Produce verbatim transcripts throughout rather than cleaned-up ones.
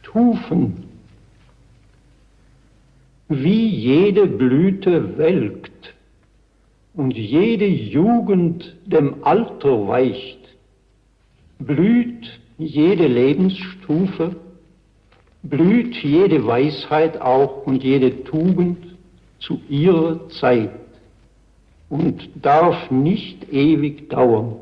Stufen. Wie jede Blüte welkt und jede Jugend dem Alter weicht, blüht jede Lebensstufe, blüht jede Weisheit auch und jede Tugend zu ihrer Zeit und darf nicht ewig dauern.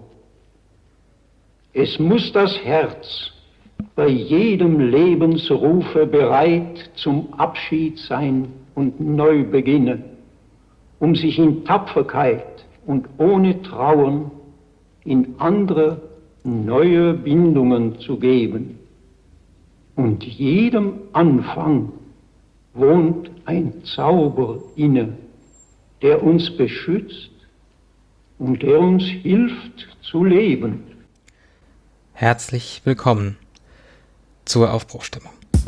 Es muss das Herz bei jedem Lebensrufe bereit zum Abschied sein und neu beginnen, um sich in Tapferkeit und ohne Trauern in andere, neue Bindungen zu geben. Und jedem Anfang wohnt ein Zauber inne, der uns beschützt und der uns hilft zu leben. Herzlich willkommen zur Aufbruchstimmung.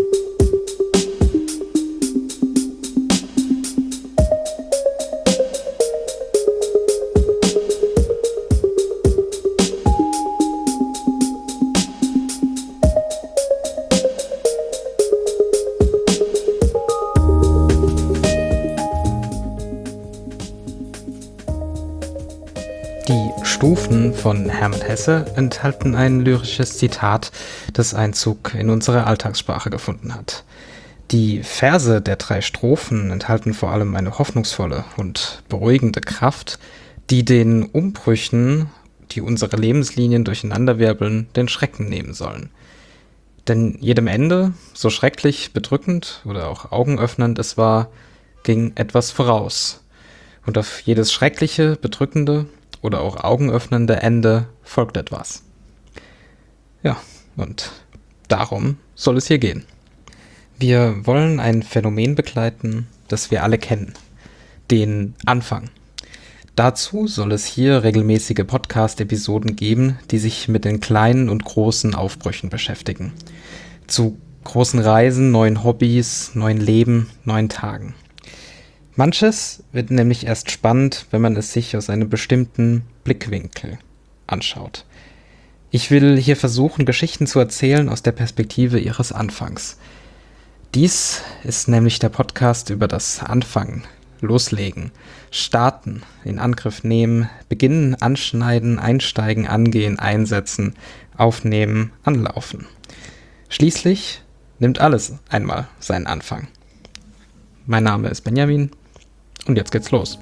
Stufen von Hermann Hesse enthalten ein lyrisches Zitat, das Einzug in unsere Alltagssprache gefunden hat. Die Verse der drei Strophen enthalten vor allem eine hoffnungsvolle und beruhigende Kraft, die den Umbrüchen, die unsere Lebenslinien durcheinanderwirbeln, den Schrecken nehmen sollen. Denn jedem Ende, so schrecklich, bedrückend oder auch augenöffnend es war, ging etwas voraus. Und auf jedes schreckliche, bedrückende oder auch augenöffnende Ende folgt etwas. Ja, und darum soll es hier gehen. Wir wollen ein Phänomen begleiten, das wir alle kennen. Den Anfang. Dazu soll es hier regelmäßige Podcast-Episoden geben, die sich mit den kleinen und großen Aufbrüchen beschäftigen. Zu großen Reisen, neuen Hobbys, neuen Leben, neuen Tagen. Manches wird nämlich erst spannend, wenn man es sich aus einem bestimmten Blickwinkel anschaut. Ich will hier versuchen, Geschichten zu erzählen aus der Perspektive ihres Anfangs. Dies ist nämlich der Podcast über das Anfangen, Loslegen, Starten, in Angriff nehmen, beginnen, anschneiden, einsteigen, angehen, einsetzen, aufnehmen, anlaufen. Schließlich nimmt alles einmal seinen Anfang. Mein Name ist Benjamin. Und jetzt geht's los.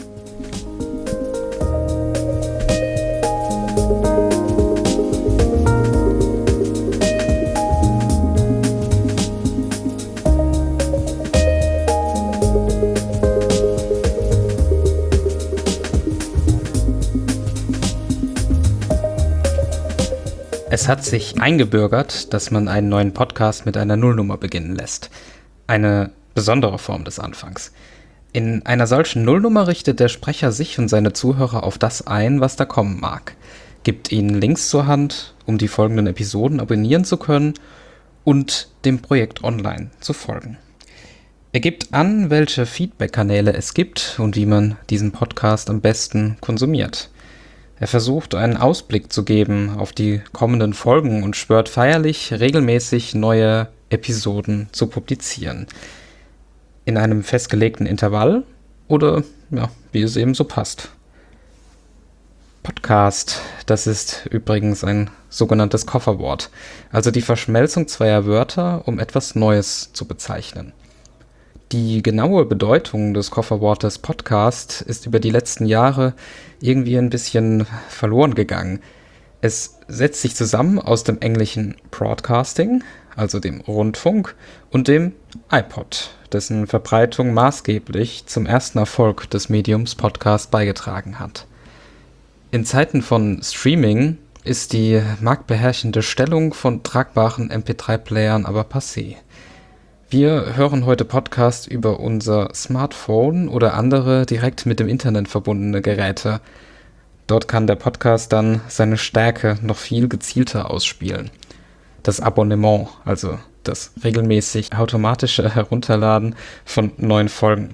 Es hat sich eingebürgert, dass man einen neuen Podcast mit einer Nullnummer beginnen lässt. Eine besondere Form des Anfangs. In einer solchen Nullnummer richtet der Sprecher sich und seine Zuhörer auf das ein, was da kommen mag, gibt ihnen Links zur Hand, um die folgenden Episoden abonnieren zu können und dem Projekt online zu folgen. Er gibt an, welche Feedback-Kanäle es gibt und wie man diesen Podcast am besten konsumiert. Er versucht, einen Ausblick zu geben auf die kommenden Folgen und schwört feierlich, regelmäßig neue Episoden zu publizieren. In einem festgelegten Intervall oder, ja, wie es eben so passt. Podcast, das ist übrigens ein sogenanntes Kofferwort, also die Verschmelzung zweier Wörter, um etwas Neues zu bezeichnen. Die genaue Bedeutung des Kofferwortes Podcast ist über die letzten Jahre irgendwie ein bisschen verloren gegangen. Es setzt sich zusammen aus dem englischen Broadcasting, also dem Rundfunk, und dem iPod, dessen Verbreitung maßgeblich zum ersten Erfolg des Mediums Podcast beigetragen hat. In Zeiten von Streaming ist die marktbeherrschende Stellung von tragbaren M P drei Playern aber passé. Wir hören heute Podcasts über unser Smartphone oder andere direkt mit dem Internet verbundene Geräte. Dort kann der Podcast dann seine Stärke noch viel gezielter ausspielen. Das Abonnement, also das regelmäßig automatische Herunterladen von neuen Folgen.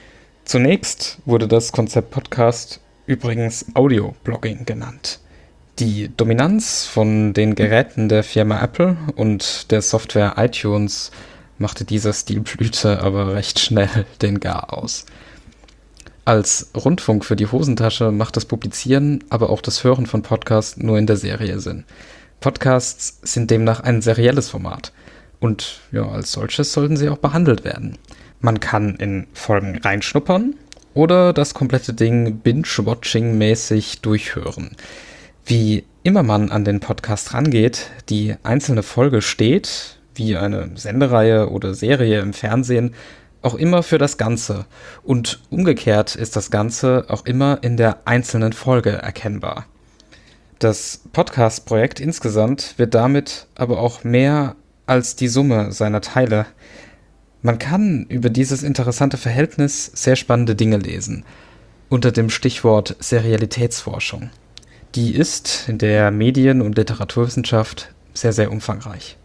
Zunächst wurde das Konzept Podcast übrigens Audio-Blogging genannt. Die Dominanz von den Geräten der Firma Apple und der Software iTunes machte dieser Stilblüte aber recht schnell den Gar aus. Als Rundfunk für die Hosentasche macht das Publizieren, aber auch das Hören von Podcasts nur in der Serie Sinn. Podcasts sind demnach ein serielles Format und ja, als solches sollten sie auch behandelt werden. Man kann in Folgen reinschnuppern oder das komplette Ding Binge-Watching-mäßig durchhören. Wie immer man an den Podcast rangeht, die einzelne Folge steht, wie eine Sendereihe oder Serie im Fernsehen, auch immer für das Ganze. Und umgekehrt ist das Ganze auch immer in der einzelnen Folge erkennbar. Das Podcast-Projekt insgesamt wird damit aber auch mehr als die Summe seiner Teile. Man kann über dieses interessante Verhältnis sehr spannende Dinge lesen, unter dem Stichwort Serialitätsforschung. Die ist in der Medien- und Literaturwissenschaft sehr, sehr umfangreich.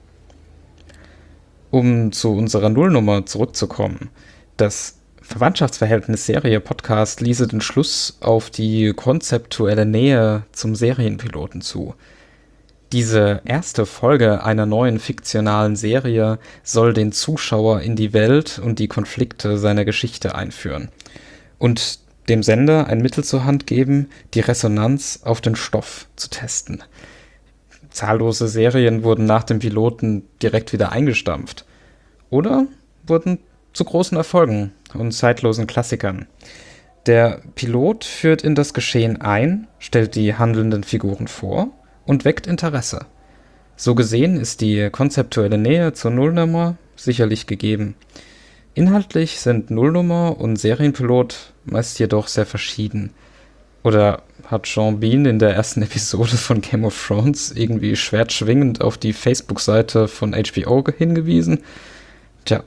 Um zu unserer Nullnummer zurückzukommen, das Verwandtschaftsverhältnis Serie-Podcast ließe den Schluss auf die konzeptuelle Nähe zum Serienpiloten zu. Diese erste Folge einer neuen fiktionalen Serie soll den Zuschauer in die Welt und die Konflikte seiner Geschichte einführen und dem Sender ein Mittel zur Hand geben, die Resonanz auf den Stoff zu testen. Zahllose Serien wurden nach dem Piloten direkt wieder eingestampft oder wurden zu großen Erfolgen und zeitlosen Klassikern. Der Pilot führt in das Geschehen ein, stellt die handelnden Figuren vor und weckt Interesse. So gesehen ist die konzeptuelle Nähe zur Nullnummer sicherlich gegeben. Inhaltlich sind Nullnummer und Serienpilot meist jedoch sehr verschieden. Oder hat Sean Bean in der ersten Episode von Game of Thrones irgendwie schwertschwingend auf die Facebook-Seite von H B O hingewiesen? Tja.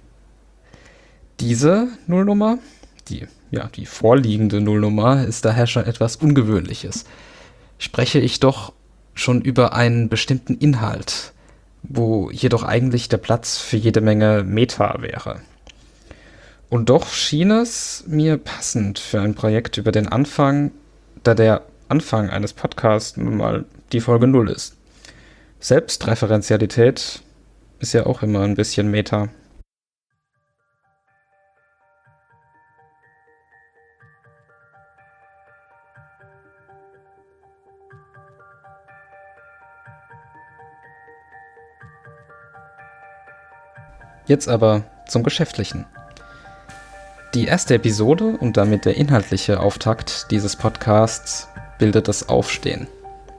Diese Nullnummer, die, ja, die vorliegende Nullnummer, ist daher schon etwas Ungewöhnliches. Spreche ich doch schon über einen bestimmten Inhalt, wo jedoch eigentlich der Platz für jede Menge Meta wäre. Und doch schien es mir passend für ein Projekt über den Anfang, da der Anfang eines Podcasts nun mal die Folge null ist. Selbstreferenzialität ist ja auch immer ein bisschen Meta. Jetzt aber zum Geschäftlichen. Die erste Episode und damit der inhaltliche Auftakt dieses Podcasts bildet das Aufstehen.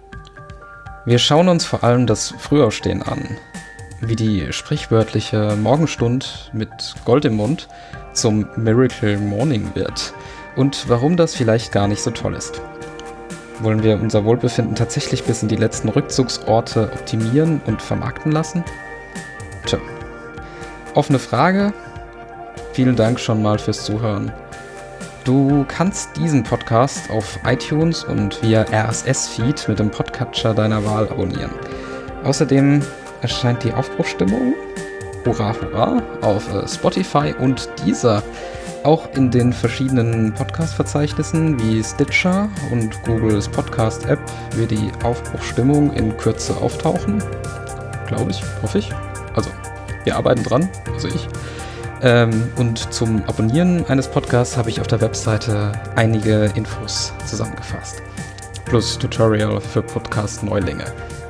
Wir schauen uns vor allem das Frühaufstehen an, wie die sprichwörtliche Morgenstund mit Gold im Mund zum Miracle Morning wird und warum das vielleicht gar nicht so toll ist. Wollen wir unser Wohlbefinden tatsächlich bis in die letzten Rückzugsorte optimieren und vermarkten lassen? Tja. Offene Frage. Vielen Dank schon mal fürs Zuhören. Du kannst diesen Podcast auf iTunes und via R S S-Feed mit dem Podcatcher deiner Wahl abonnieren. Außerdem erscheint die Aufbruchstimmung, hurra hurra, auf Spotify und Deezer, auch in den verschiedenen Podcast-Verzeichnissen wie Stitcher und Googles Podcast-App wird die Aufbruchstimmung in Kürze auftauchen. Glaube ich, hoffe ich. Also, wir arbeiten dran, also ich. Ähm, und zum Abonnieren eines Podcasts habe ich auf der Webseite einige Infos zusammengefasst. Plus Tutorial für Podcast-Neulinge.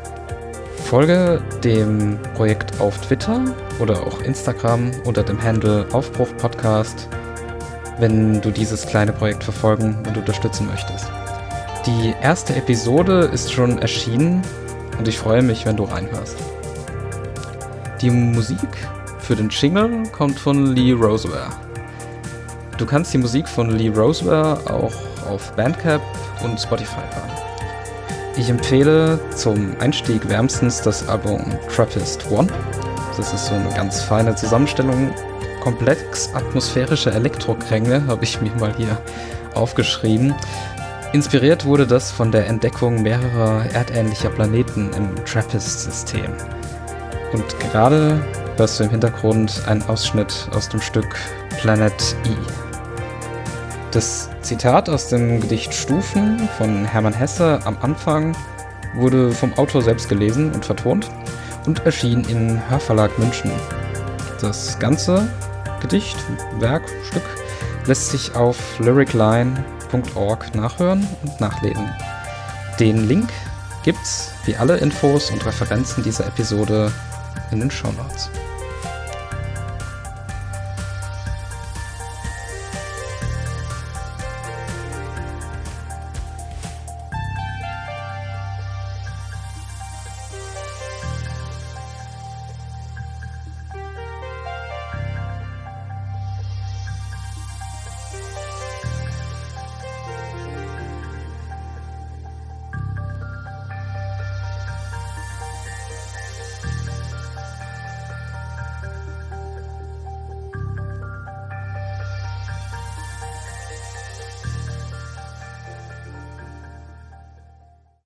Folge dem Projekt auf Twitter oder auch Instagram unter dem Handle Aufbruch Podcast, wenn du dieses kleine Projekt verfolgen und unterstützen möchtest. Die erste Episode ist schon erschienen und ich freue mich, wenn du reinhörst. Die Musik für den Jingle kommt von Lee Roseware. Du kannst die Musik von Lee Roseware auch auf Bandcamp und Spotify hören. Ich empfehle zum Einstieg wärmstens das Album Trappist One. Das ist so eine ganz feine Zusammenstellung. Komplex atmosphärische Elektroklänge habe ich mir mal hier aufgeschrieben. Inspiriert wurde das von der Entdeckung mehrerer erdähnlicher Planeten im Trappist-System. Und gerade hörst du im Hintergrund einen Ausschnitt aus dem Stück Planet E. Das Zitat aus dem Gedicht Stufen von Hermann Hesse am Anfang wurde vom Autor selbst gelesen und vertont und erschien im Hörverlag München. Das ganze Gedicht, Werk, Stück lässt sich auf lyricline punkt org nachhören und nachlesen. Den Link gibt's wie alle Infos und Referenzen dieser Episode in den Shownotes.